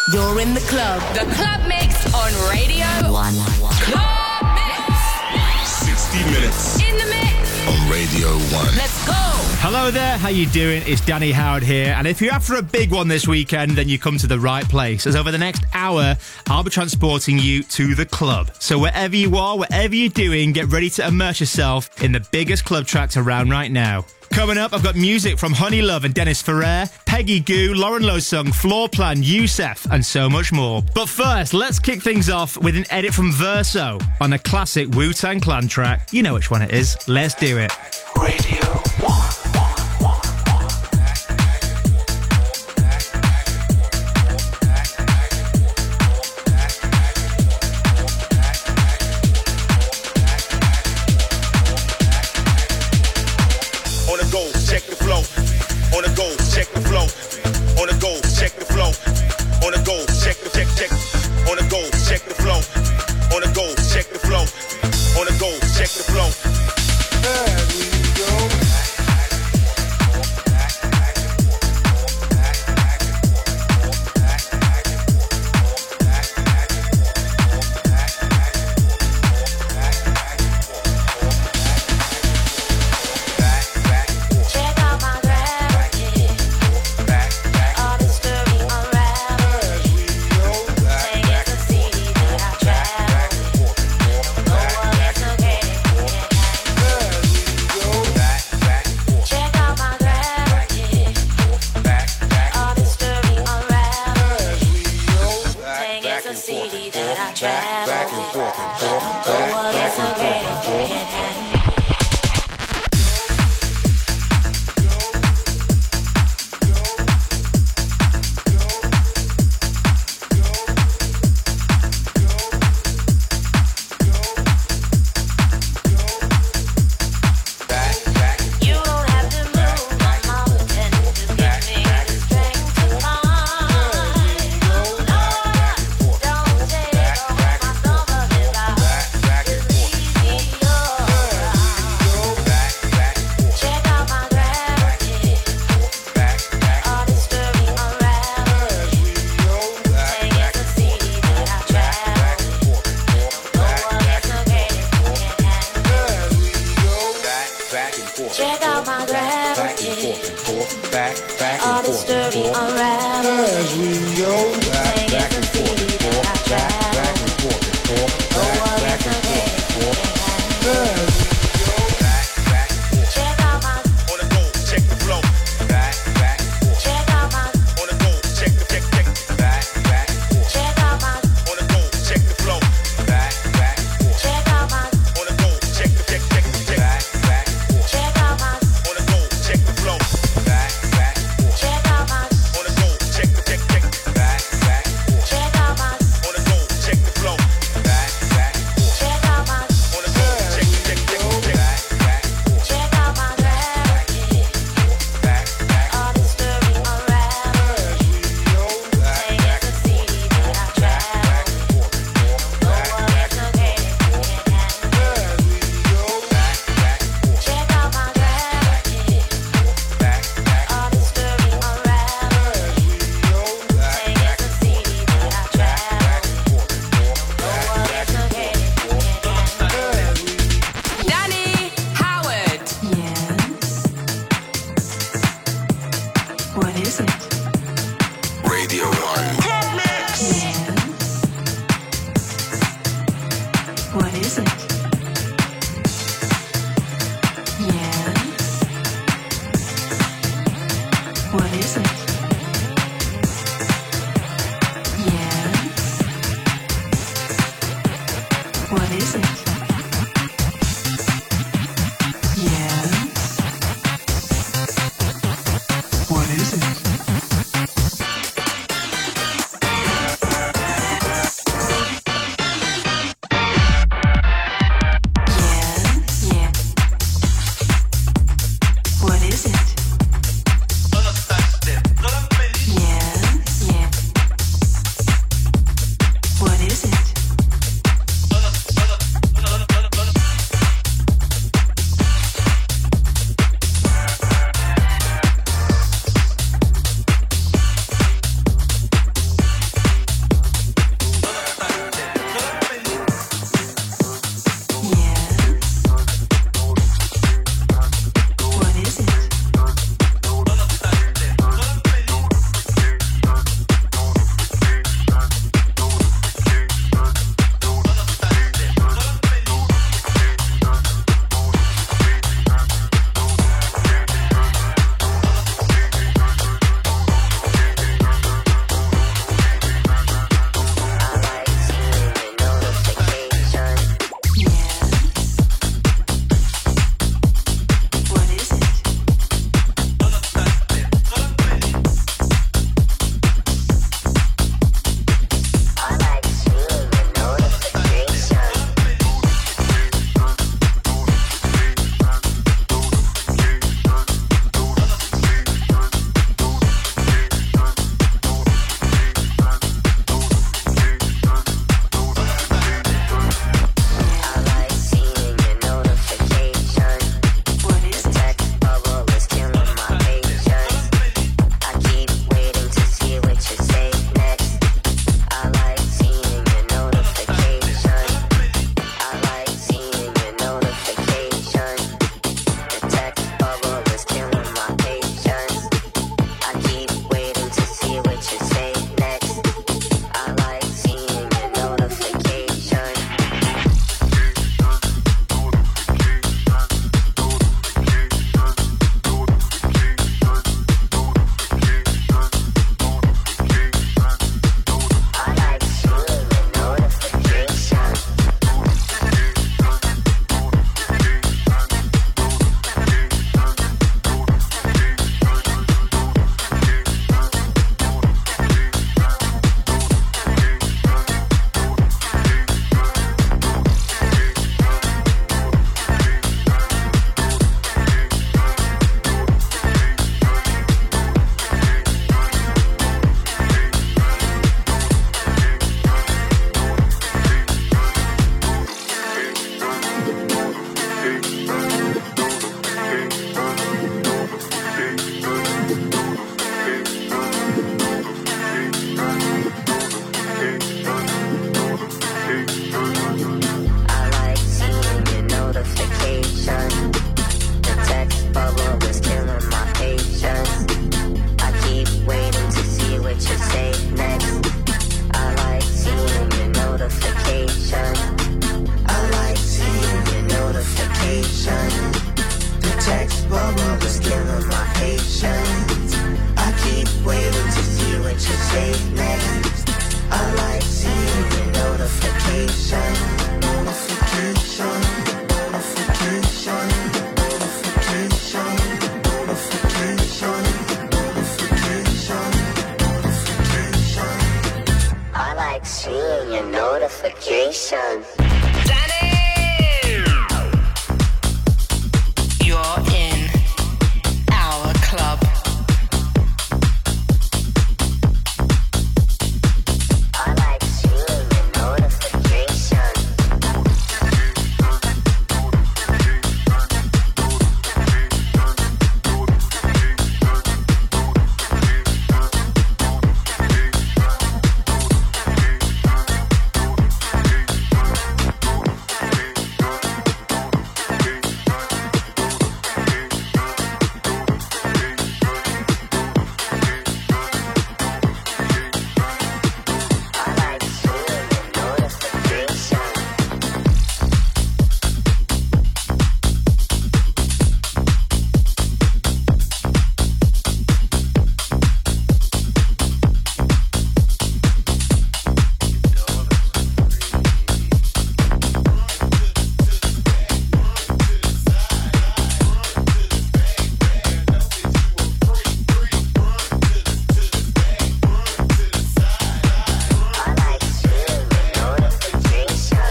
You're in the club. The Club Mix on Radio 1. Club Mix. 60 minutes. In the mix. On Radio 1. Let's go. Hello there, how you doing? It's Danny Howard here, and if you're after a big one this weekend, then you come to the right place, as over the next hour, I'll be transporting you to the club. So wherever you are, whatever you're doing, get ready to immerse yourself in the biggest club tracks around right now. Coming up, I've got music from Honey Love and Dennis Ferrer, Peggy Gou, Lauren Losung, Floor Plan, Youssef, and so much more. But first, let's kick things off with an edit from Verso on a classic Wu-Tang Clan track. You know which one it is. Let's do it. Radio 1. playlist. I like seeing your notification. Notification, notification, notification, notification, notification, notification. I like seeing your notification. Danny! You're in our club. I like seeing your notification. I like seeing your notification. I like seeing your notification.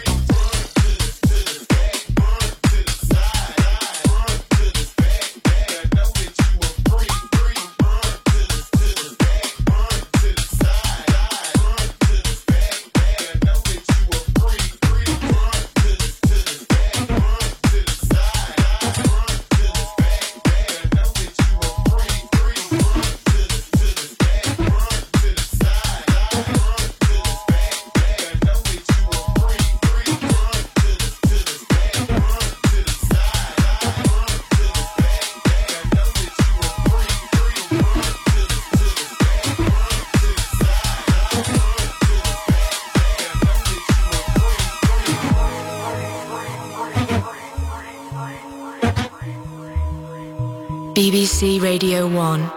BBC Radio 1.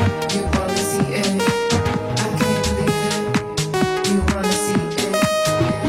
You wanna see it?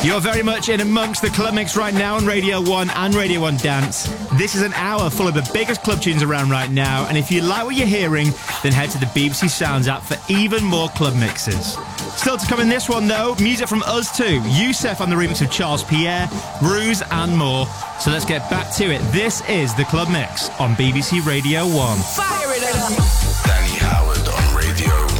You're very much in amongst the club mix right now on Radio 1 and Radio 1 Dance. This is an hour full of the biggest club tunes around right now, and if you like what you're hearing, then head to the BBC Sounds app for even more club mixes. Still to come in this one, though, music from us too. Youssef on the remix of Charles Pierre, Bruce, and more. So let's get back to it. This is the Club Mix on BBC Radio 1. Fire it up. Danny Howard on Radio 1.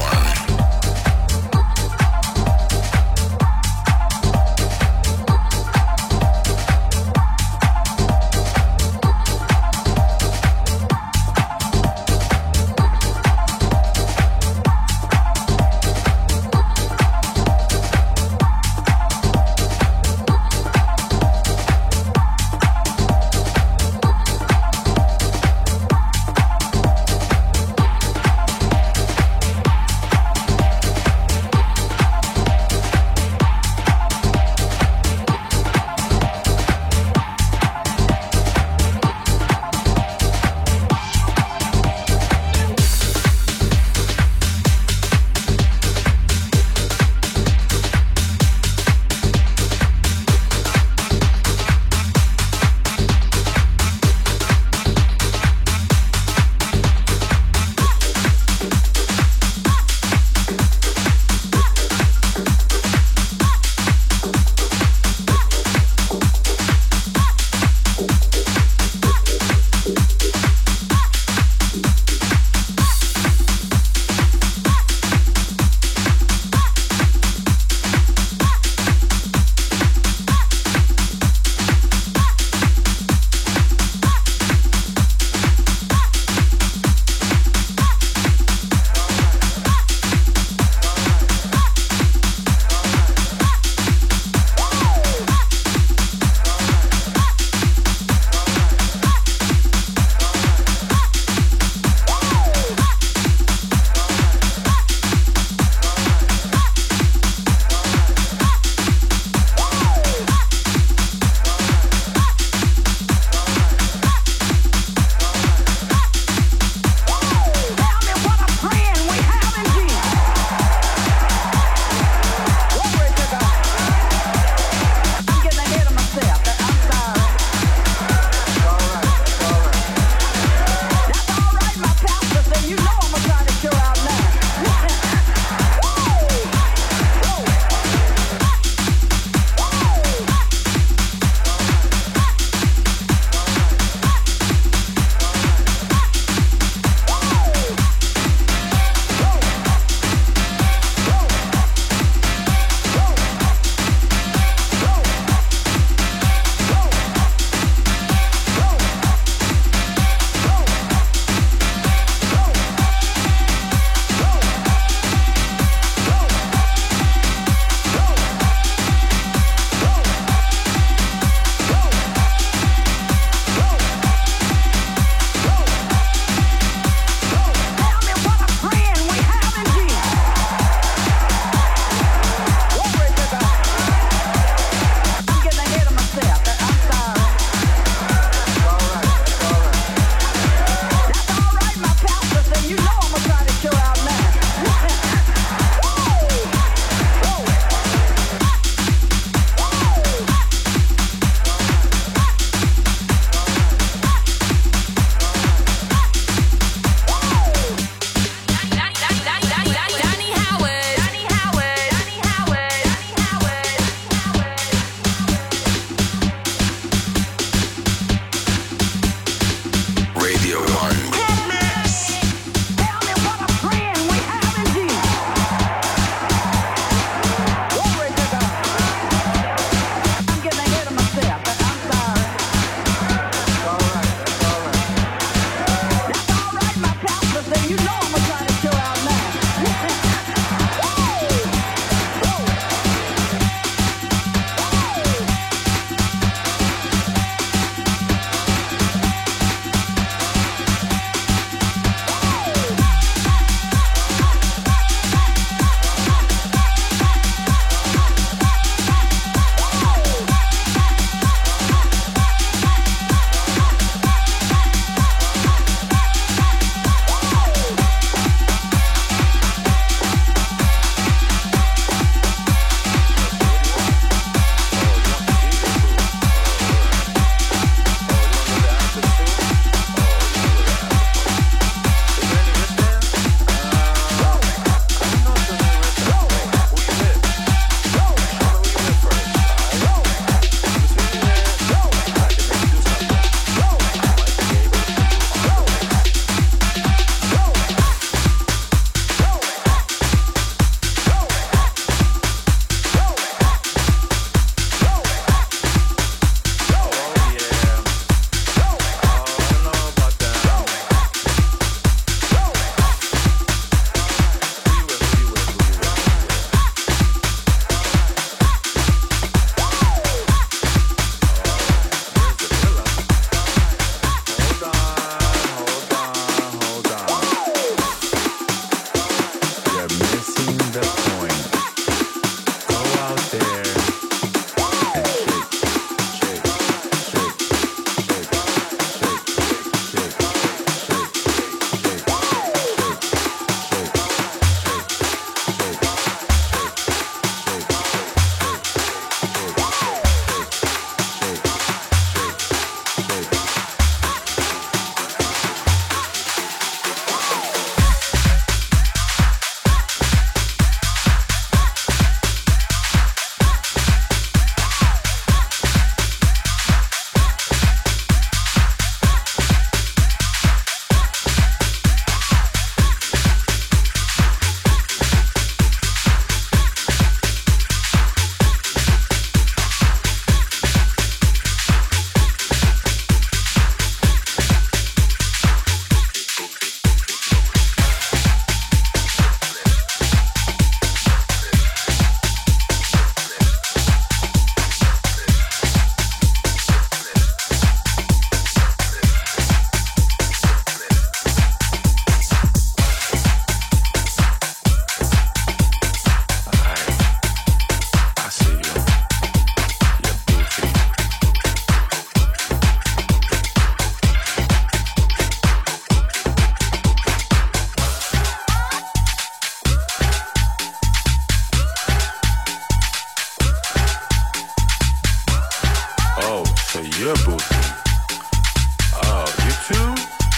You're boozy. Oh, you too?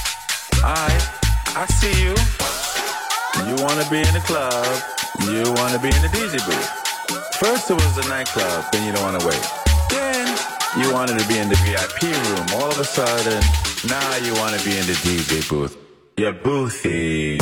I see you. You wanna be in the club. You wanna be in the DJ booth. First it was the nightclub, then you don't wanna wait. Then you wanted to be in the VIP room. All of a sudden, now you wanna be in the DJ booth. You're boothy.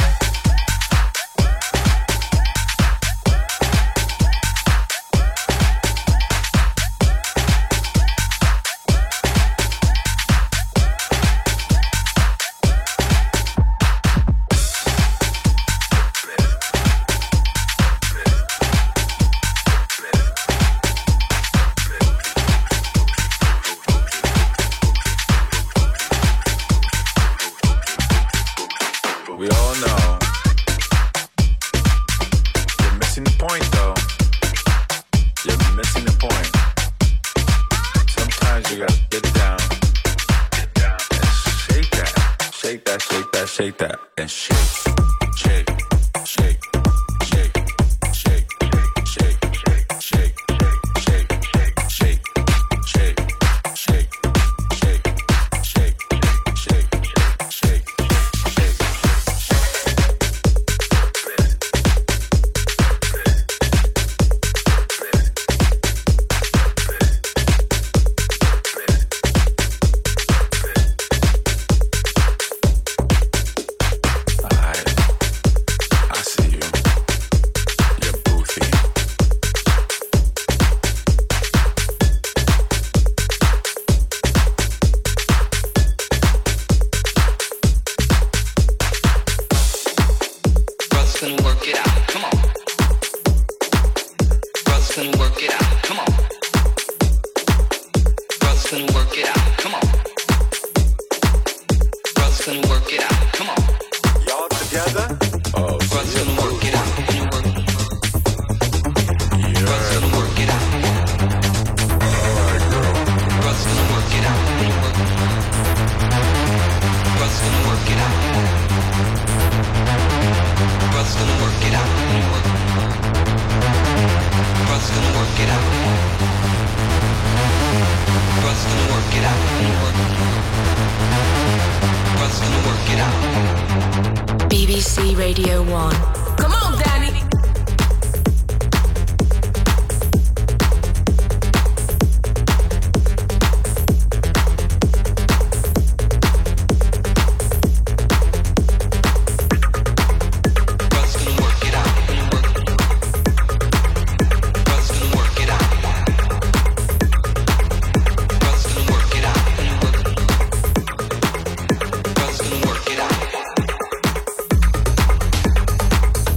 We all know you're missing the point, though. You're missing the point. Sometimes you gotta get down, and shake that, shake that, shake that, shake that, and shake, shake, shake, shake, shake, shake, shake, shake, shake, shake, shake, shake, shake, shake, shake, shake, shake. I see you. You're boothy. Brothers gonna work it out. Come on. Brothers gonna work it out. Come on. Brothers gonna work it out. Come on. Brothers gonna work it out. Come on. Y'all together? Oh, Brothers gonna work it out. Brothers gonna work it out. Brothers gonna work it out. Brothers gonna work it out. Brothers gonna work it out. Brothers gonna work it out. Brothers gonna work it out. Brothers gonna work it out. BBC Radio 1. Come on, Danny. Brothers gonna work it out. Brothers gonna work it out. Brothers gonna work it out. Brothers gonna work it out.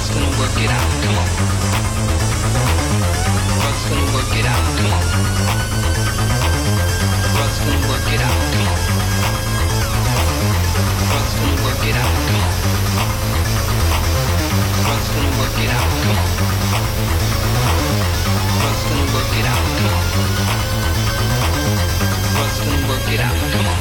Brother's gonna work it out. Come on. Brother's gonna work it out. Come on. Brother's gonna work it out. Come on. Brother's gonna work it out. Come on. Brother's gonna work it out. Come on. Brother's gonna work it out. Come on. Brother's gonna work it out. Come on.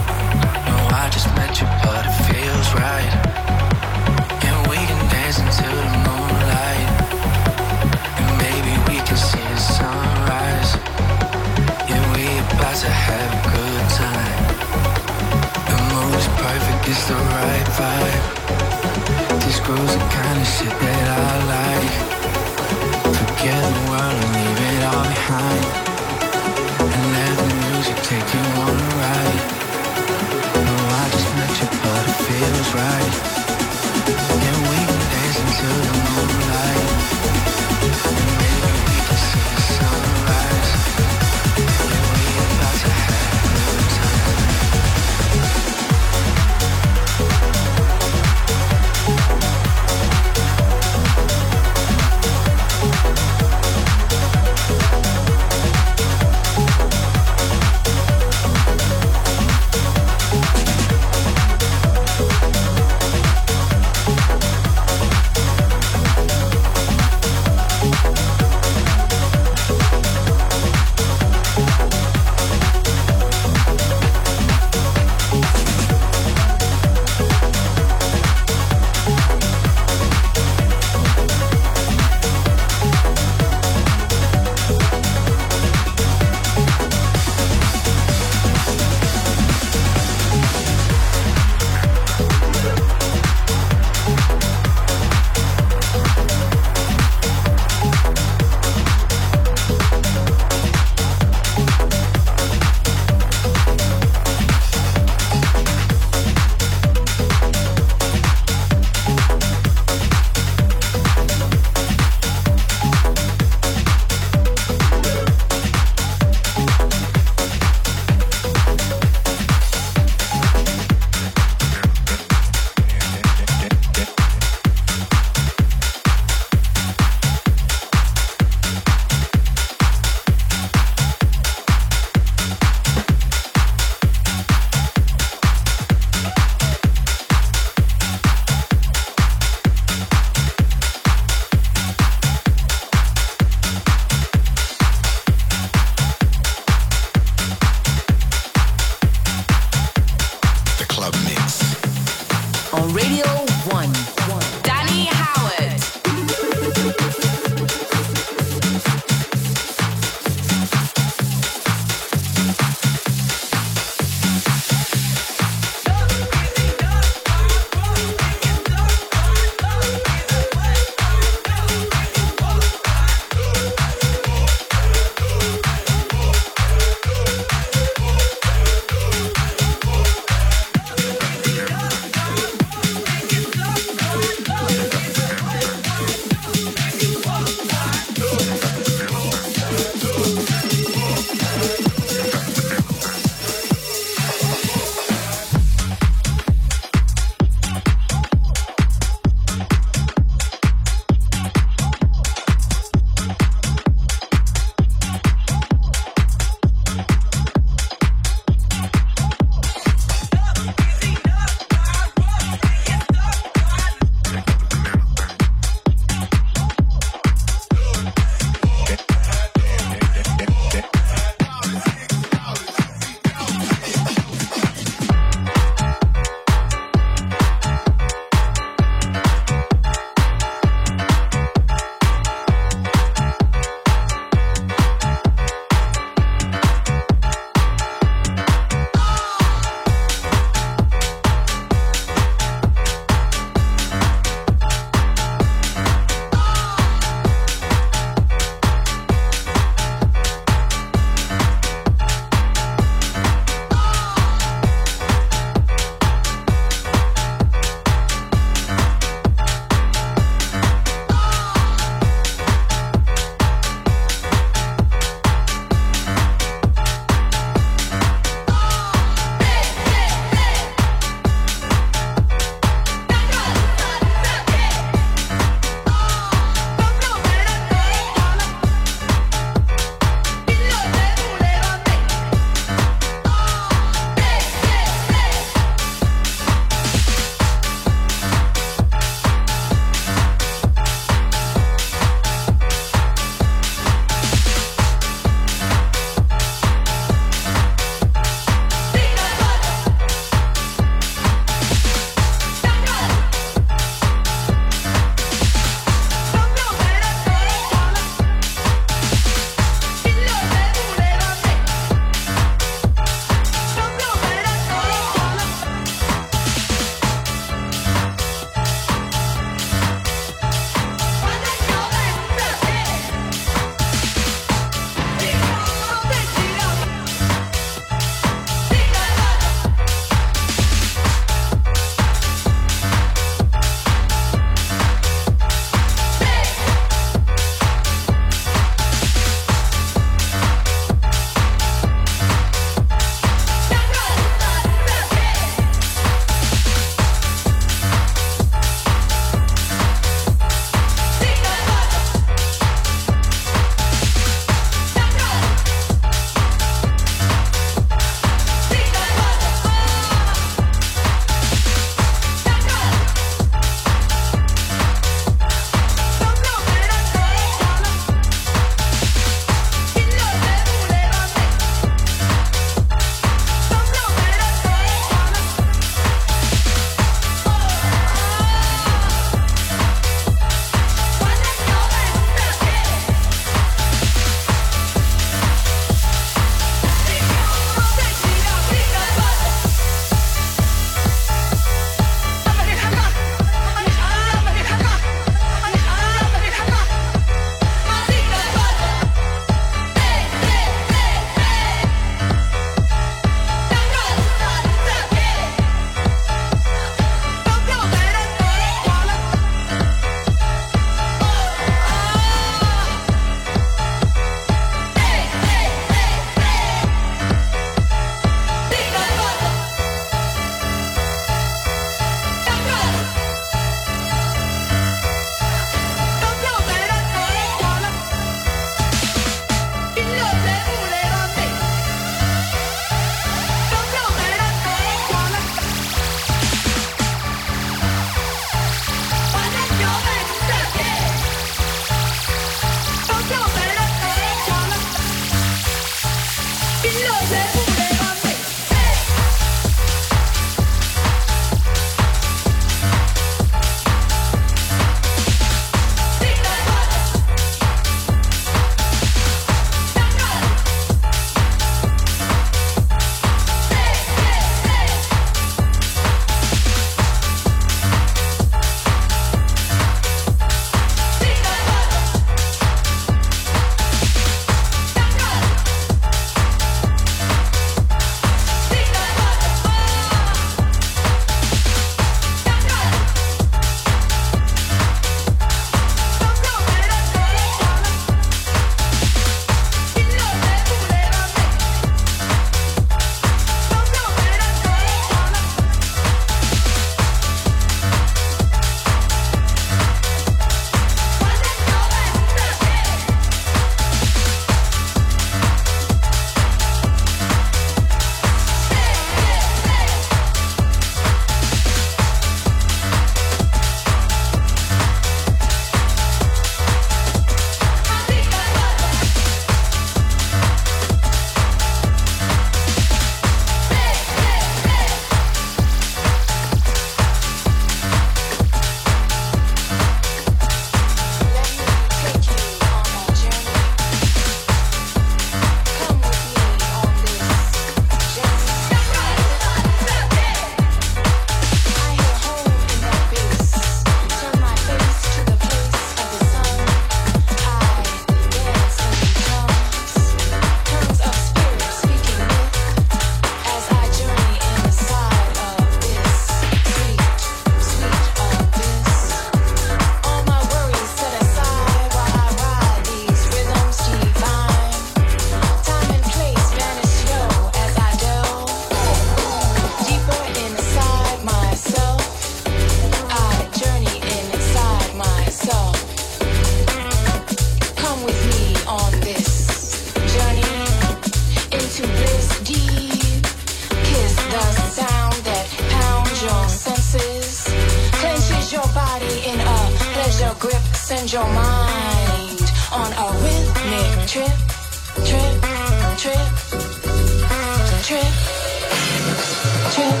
grip, send your mind on a rhythmic trip, trip, trip, trip, trip,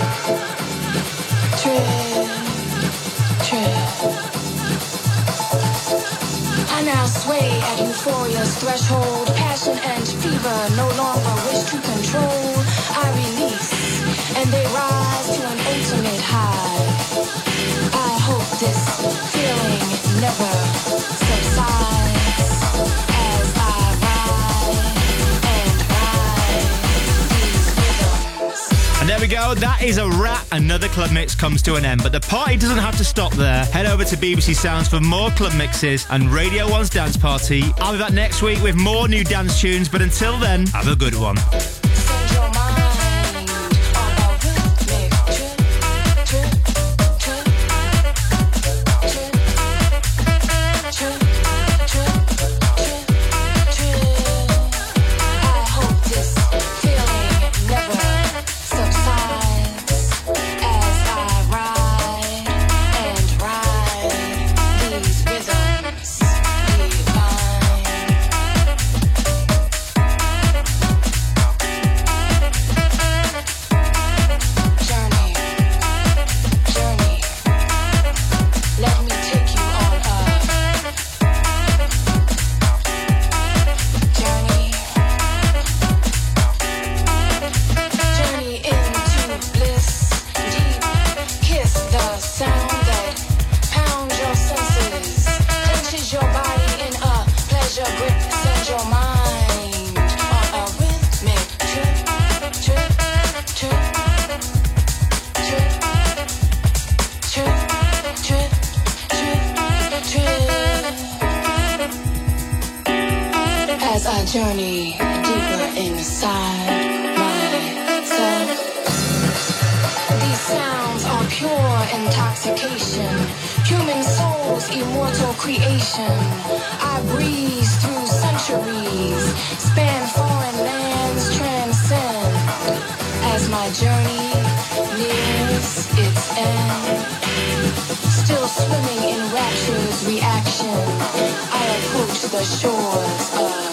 trip, trip. I now sway at euphoria's threshold. Passion and fever no longer wish to control. I release, and they rise to an ultimate high. I hope this feeling never subsides as I ride and ride these rhythms. And there we go, that is a wrap. Another club mix comes to an end, but the party doesn't have to stop there. Head over to BBC Sounds for more club mixes and Radio 1's Dance Party. I'll be back next week with more new dance tunes, but until then, have a good one. Send your mind on a rhythmic trip, trip, trip, trip, trip, trip, trip, trip. I hope this feeling never subsides as I ride and ride these rhythms divine. Journey, journey, let me take you on a journey, journey into bliss, deep kiss the sound that pounds your senses, clenches your body in a pleasure grip, send your mind on a rhythmic trip, trip, trip, trip, trip, trip, trip, trip. As I journey deeper inside myself, these sounds are pure intoxication, human soul's immortal creation. I breeze through centuries, span foreign lands, transcend. As my journey nears its end, still swimming in rapture's reaction, I approach the shores of